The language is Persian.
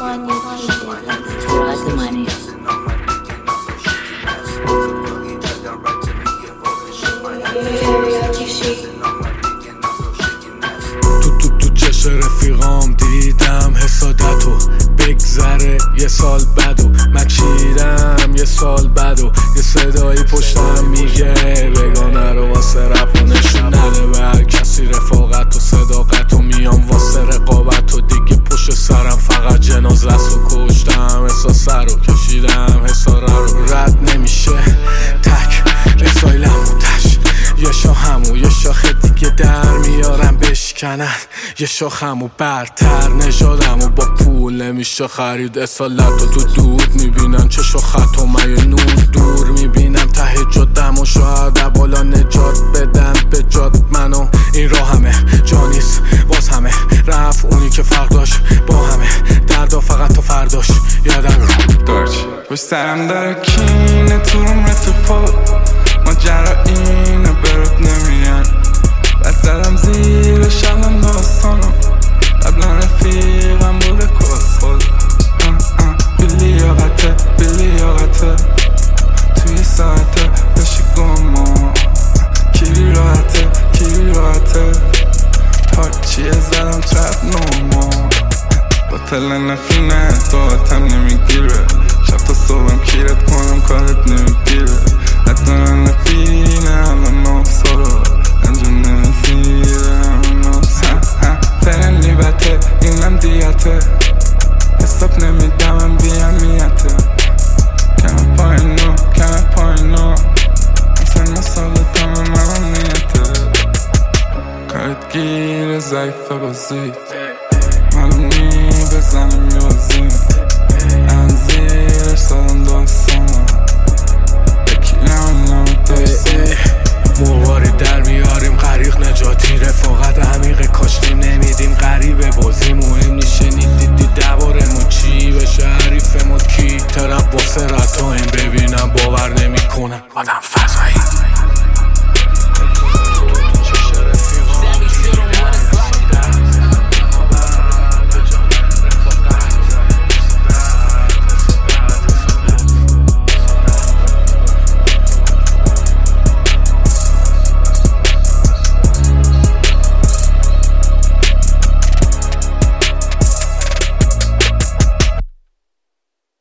تو چش رفیقام دیدم حسادتو بگذره یه سال بدو من چیدم یه سال بدو یه صدایی پشتم میگه بگانه رو واسه رپ و نشون نده به هر کسی رفاقت و صداقت و میام واسه رقابت و دیگه پشت سرم فقط جنازه است و کشتم احساسه رو کشیدم حساره رو رد نمیشه تک اسایلم و تش یه شاخمو یه شاخ دیگه در میارم بشکنن یه شاخمو برتر نژادم و با پول نمیشه خرید اصالت و تو دود میبینن چه شاخت و من یه نور دور میبینم ته جادم و شاید بالا نجات بدن به جاد منو این راه همه جا نیست باز همه رفت اونی که فرق داشت با همه دردا فقط تا فرداش یادم دارچ پشت سرم داره کینه تورم رتفاد ماجرا اینه برات نمیان بس زدم زیر شلم داستانم قبلا رفیقم بوده کس خود بیلیاقته توی ساعته بشی گما کیری راحته هرچیه زدم ترپ نوما با تل نفینه طاقتم نمیگیره شب تا صبحم کیرت کنم کارت نمیگیره ندارن نفینه الان نافسارو انجا نزیرم فرن لیبته اینم دیته حساب نمیدم من بیامیته کم پایینو اصلا مسال دم من نیته کارت گیره ضعیفه بازیت